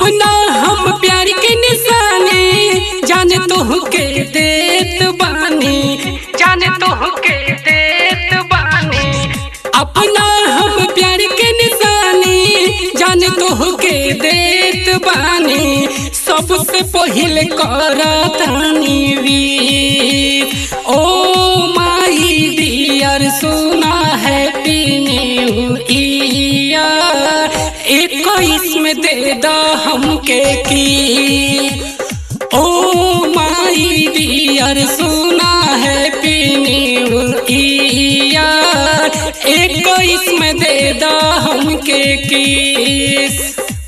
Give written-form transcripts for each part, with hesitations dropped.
अपना हम प्यार के निशानी जाने तो के देत बानी, जाने तो के देत बानी। अपना हम प्यार के निशानी जाने तो के देत बानी। सबसे पहले करतानी वीर ओ माई डियर सुना हैप्पी न्यू ईयर। 21 में दे दा हमके की ओ माई डियर सुना हैप्पी न्यू ईयर। 21 में दे दा हमके किस।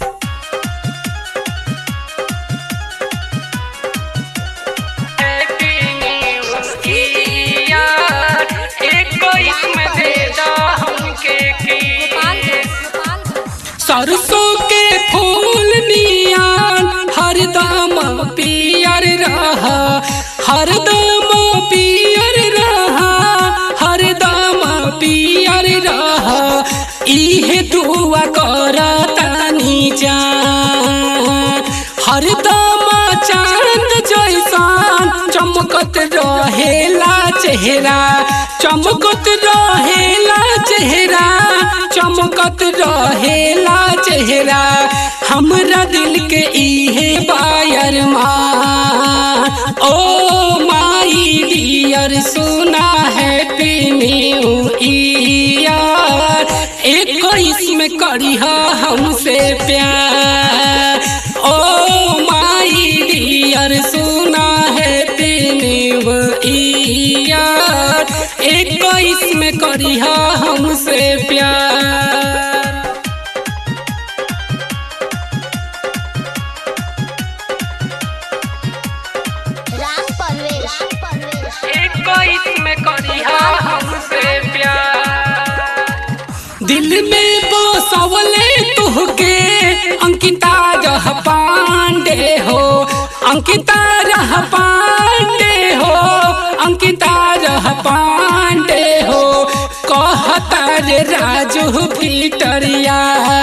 सरसों के फूल नियान हरदम पियर रहा, हरदम पियर रहा, हरदम पियर रहा। इहे दुआ करतानी जान हरदम चांद जैसान चमकत रहेला चेहरा, चमकत रहेला चेहरा, चमकत रहेला चेहरा। हमरा दिल के इहे बायर मान ओ माई डियर सुना हैप्पी न्यू ईयर। 21 में करिहा हमसे प्यार ओ माई डियर सुना हैप्पी न्यू ईयर। 21 में करिहा हमसे प्यार। 21 में करिहा हमसे प्यार। दिल में बसवले तुहके अंकिता रह पांडे हो, अंकिता रह पांडे हो, अंकिता रह पांडे हो। कहता रे राजू फिटरिया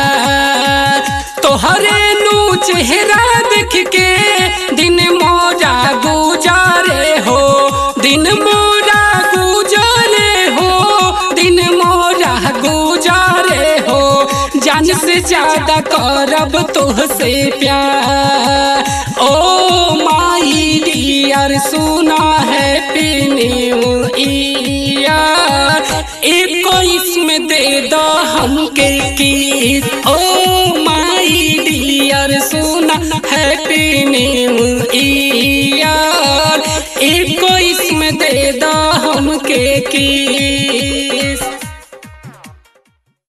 तोहरे नु चेहरा देख के दिन मोरा गुजारे हो, दिन मोरा गुजारे हो, दिन मोरा गुजारे हो। जान से ज्यादा करब तुहसे प्यार ओ माई डियर सुना हैप्पी न्यू ईयर। 21 में दे दो हमके किस ओ माई डियर सुना हैप्पी न्यू ईयर। 21 में दे दो हमके किस।